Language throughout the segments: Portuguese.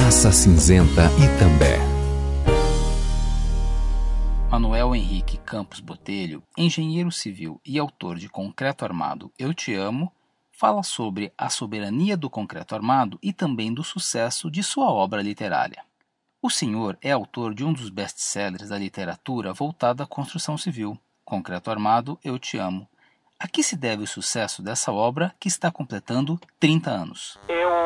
Massa Cinzenta Itambé. Manuel Henrique Campos Botelho, engenheiro civil e autor de Concreto Armado, Eu Te Amo, fala sobre a soberania do concreto armado e também do sucesso de sua obra literária. O senhor é autor de um dos best-sellers da literatura voltada à construção civil, Concreto Armado, Eu Te Amo. A que se deve o sucesso dessa obra que está completando 30 anos?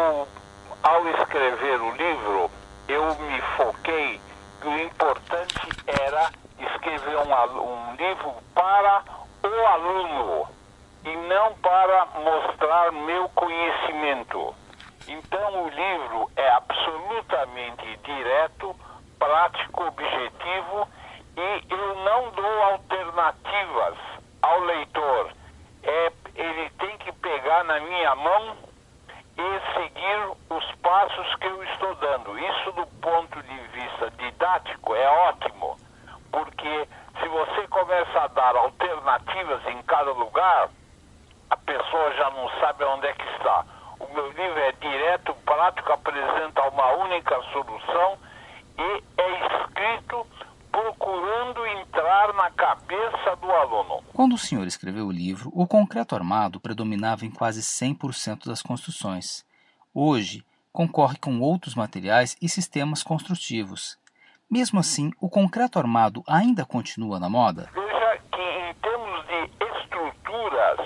Ao escrever o livro, eu me foquei que o importante era escrever um livro para o aluno e não para mostrar meu conhecimento. Então o livro é absolutamente direto, prático, objetivo e eu não dou alternativas ao leitor. Ele tem que pegar na minha mão e seguir os passos que eu estou dando. Isso do ponto de vista didático é ótimo, porque se você começa a dar alternativas em cada lugar, a pessoa já não sabe onde é que está. O meu livro é direto, prático, apresenta uma única solução e é escrito procurando entrar na cabeça do aluno. Quando o senhor escreveu o livro, o concreto armado predominava em quase 100% das construções. Hoje, concorre com outros materiais e sistemas construtivos. Mesmo assim, o concreto armado ainda continua na moda? Veja que em termos de estruturas,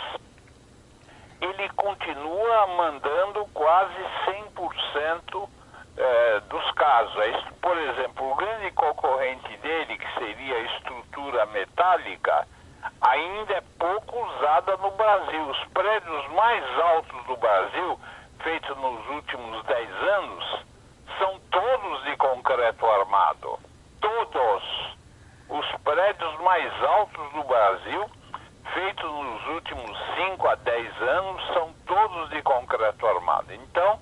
ele continua mandando quase 100% dos casos. Por exemplo, o grande concorrente dele, que seria a estrutura metálica, ainda é pouco usada no Brasil. Os prédios mais altos do Brasil, feitos nos últimos 10 anos, são todos de concreto armado. Todos. Os prédios mais altos do Brasil, feitos nos últimos 5 a 10 anos, são todos de concreto armado. Então,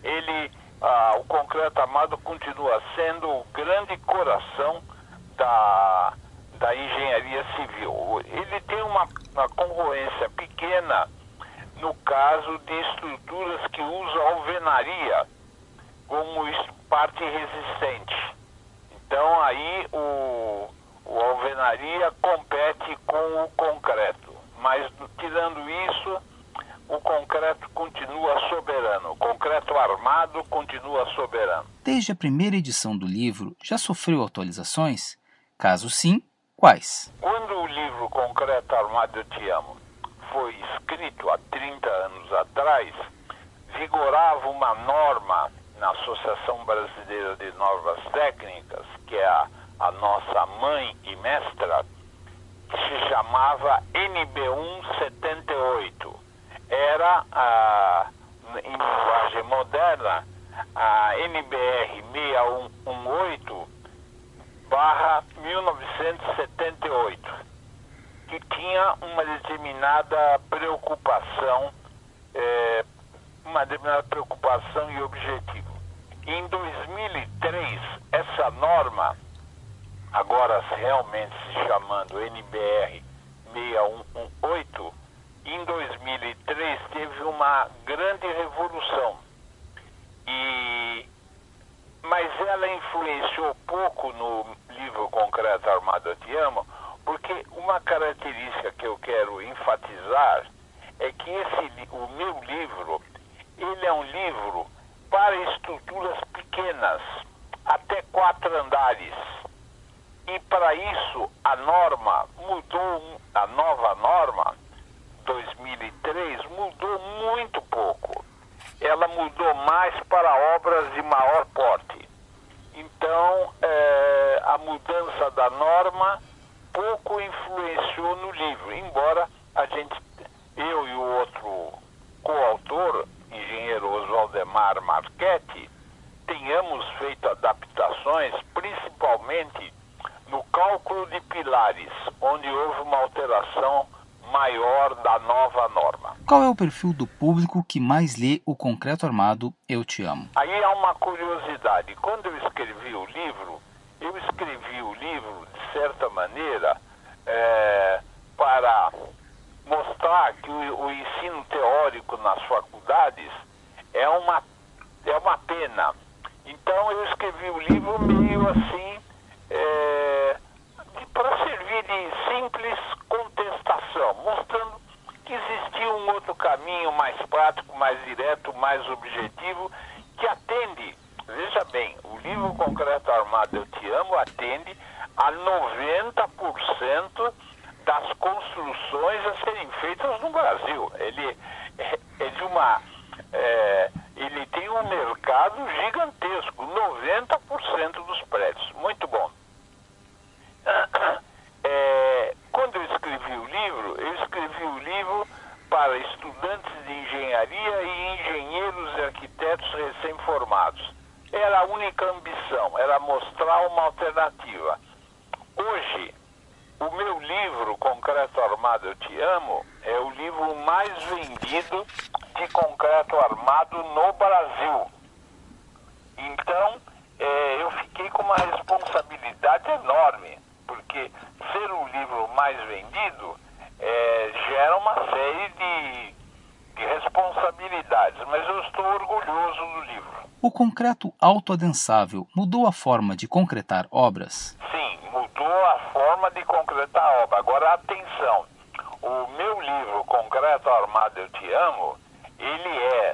o concreto armado continua sendo o grande coração da engenharia civil. Ele tem uma concorrência pequena no caso de estruturas que usam alvenaria como parte resistente. Então aí o alvenaria compete com o concreto. Mas tirando isso, o concreto continua soberano. O concreto armado continua soberano. Desde a primeira edição do livro, já sofreu atualizações? Caso sim, quais? Quando o livro Concreto Armado Eu Te Amo foi escrito há 30 anos atrás, vigorava uma norma na Associação Brasileira de Normas Técnicas, que é a nossa mãe e mestra, que se chamava NB178. Era, em linguagem moderna, a NBR 6118/1978, que tinha uma determinada preocupação e objetivo. Em 2003, essa norma, agora realmente se chamando NBR 6118, em 2003 teve uma grande revolução, mas ela influenciou pouco no livro Concreto Armado Eu Te Amo, porque uma característica que eu quero enfatizar é que o meu livro, ele é um livro para estruturas pequenas, até 4 andares. E para isso a norma mudou, a nova norma 2003 mudou muito pouco. Ela mudou mais para obras de maior porte. Então, a mudança da norma pouco influenciou no livro, embora eu e o outro coautor, engenheiro Oswaldemar Marchetti, tenhamos feito adaptações, principalmente no cálculo de pilares, onde houve uma alteração maior da nova norma. Qual é o perfil do público que mais lê o Concreto Armado Eu Te Amo? Aí há uma curiosidade. Quando eu escrevi o livro, de certa maneira, para mostrar que o ensino teórico nas faculdades é uma pena. Então eu escrevi o livro meio assim, para servir de simples contestação, mostrando que existia um outro caminho mais prático, mais direto, mais objetivo, que atende, veja bem, o livro Concreto Armado Eu Te Amo atende a 90% das construções a serem feitas no Brasil. Ele ele tem um mercado gigantesco, 90% dos prédios. Muito bom. Quando eu escrevi o livro para estudantes de engenharia e engenheiros e arquitetos recém-formados. Era a única ambição, era mostrar uma alternativa. Hoje, o meu livro, Concreto Armado Eu Te Amo, é o livro mais vendido de concreto armado no Brasil. Então, eu fiquei com uma responsabilidade enorme, porque ser o livro mais vendido gera uma série de responsabilidades, mas eu estou orgulhoso do livro. O concreto autoadensável mudou a forma de concretar obras? Sim, mudou a forma de concretar a obra. Agora, atenção, o meu livro Concreto Armado Eu Te Amo, ele é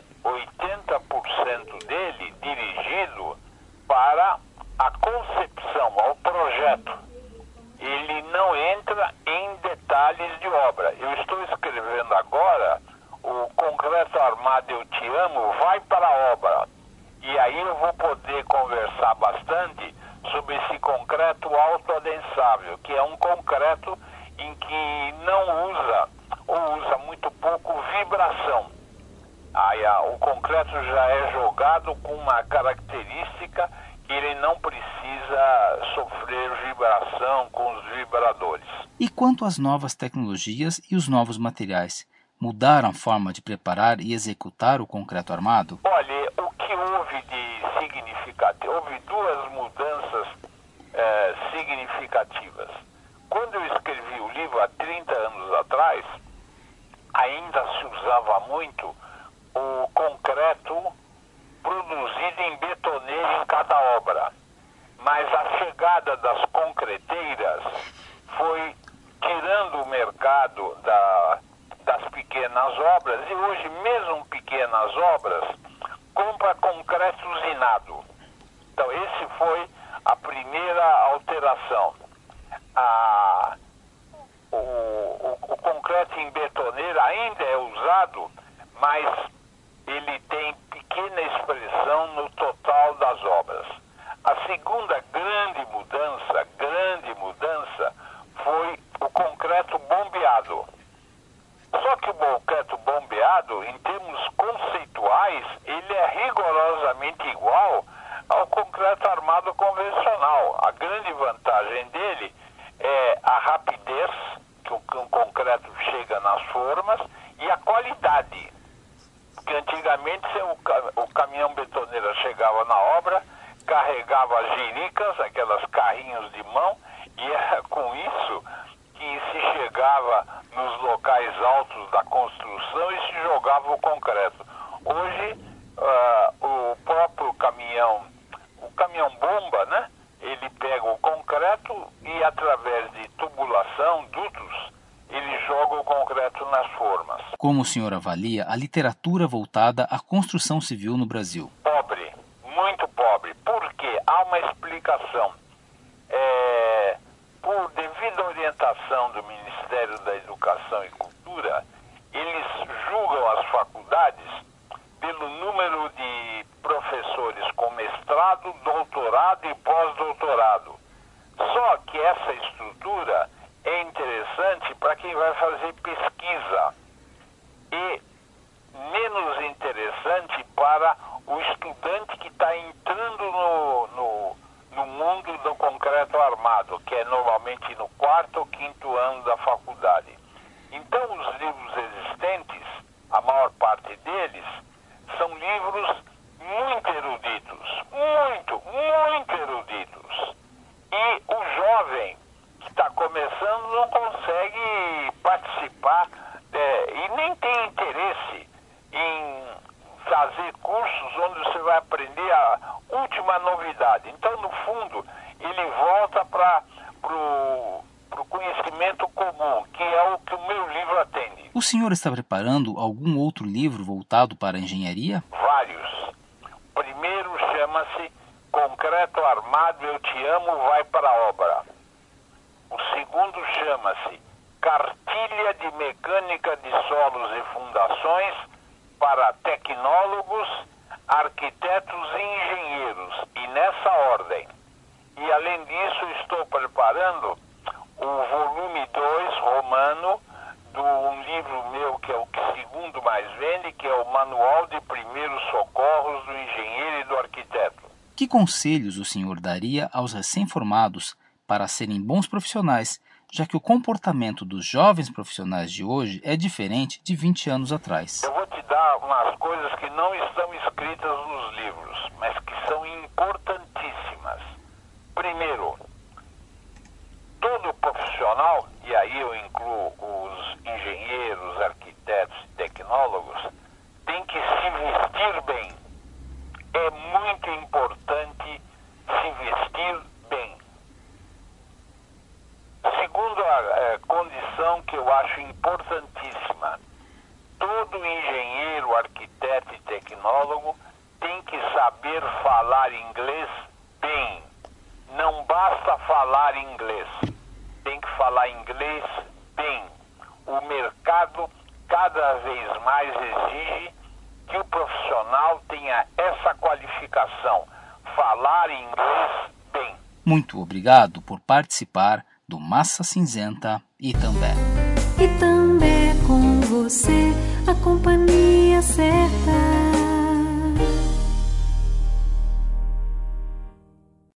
80% dele dirigido para a concepção, ao projeto. Ele não entra em detalhes de obra. Eu estou escrevendo agora o Concreto Armado Eu Te Amo vai para a obra. E aí eu vou poder conversar bastante sobre esse concreto autoadensável, que é um concreto em que não usa, ou usa muito pouco, vibração. O concreto já é jogado com uma característica que ele não precisa sofrer vibração com os vibradores. E quanto às novas tecnologias e os novos materiais, mudaram a forma de preparar e executar o concreto armado? Olha, o que houve de significativo, houve duas mudanças significativas. Quando eu escrevi o livro há 30 anos atrás, ainda se usava muito o concreto produzido em betoneira em cada obra. Mas a chegada das concreteiras foi tirando o mercado das pequenas obras, e hoje mesmo pequenas obras compra concreto usinado. Então esse foi a primeira alteração. O concreto em betoneira ainda é usado, mas ele tem pequena expressão no total das obras. A segunda grande mudança foi o concreto bombeado. Só que o concreto bombeado, em termos conceituais, ele é rigorosamente igual ao concreto armado convencional. A grande vantagem dele é a rapidez que o concreto chega nas formas e a qualidade. Porque antigamente o caminhão betoneira chegava na obra, carregava as jiricas, aquelas carrinhos de mão, e era com isso que se chegava nos locais altos da construção e se jogava o concreto. Hoje, o próprio caminhão bomba, né? Ele pega o concreto e, através de tubulação, dutos, ele joga o concreto nas formas. Como o senhor avalia a literatura voltada à construção civil no Brasil? Pobre, muito pobre. Por quê? Há uma explicação. Por devida orientação do Ministério da Educação e Cultura, eles julgam as faculdades pelo número de professores com mestrado, doutorado e pós-doutorado. Só que essa estrutura é interessante para quem vai fazer pesquisa e menos interessante para o estudante que está entrando no mundo do concreto armado, que é normalmente no 4º ou 5º ano da faculdade. Então, os livros existentes, a maior parte deles, são livros muito eruditos, muito eruditos. E o jovem que está começando não consegue participar e nem tem interesse em fazer fazer cursos onde você vai aprender a última novidade. Então, no fundo, ele volta para o conhecimento comum, que é o que o meu livro atende. O senhor está preparando algum outro livro voltado para a engenharia? Vários. O primeiro chama-se Concreto Armado, Eu Te Amo, Vai para a Obra. O segundo chama-se Cartilha de Mecânica de Solos e Fundações para Tecnólogos, Arquitetos e Engenheiros, e nessa ordem. E além disso, estou preparando o volume 2 romano de um livro meu que é o segundo mais vende, que é o Manual de Primeiros Socorros do Engenheiro e do Arquiteto. Que conselhos o senhor daria aos recém-formados para serem bons profissionais, já que o comportamento dos jovens profissionais de hoje é diferente de 20 anos atrás? Eu vou te dar umas coisas que não estão escritas nos livros, mas que são importantíssimas. Primeiro, todo profissional, e aí eu incluo os engenheiros, arquitetos e tecnólogos, tem que se vestir bem. É muito importante se vestir bem. Segunda condição que eu acho importantíssima, todo engenheiro, arquiteto e tecnólogo tem que saber falar inglês bem. Não basta falar inglês, tem que falar inglês bem. O mercado cada vez mais exige que o profissional tenha essa qualificação, falar inglês bem. Muito obrigado por participar do Massa Cinzenta Itambé. Itambé com você, a companhia certa.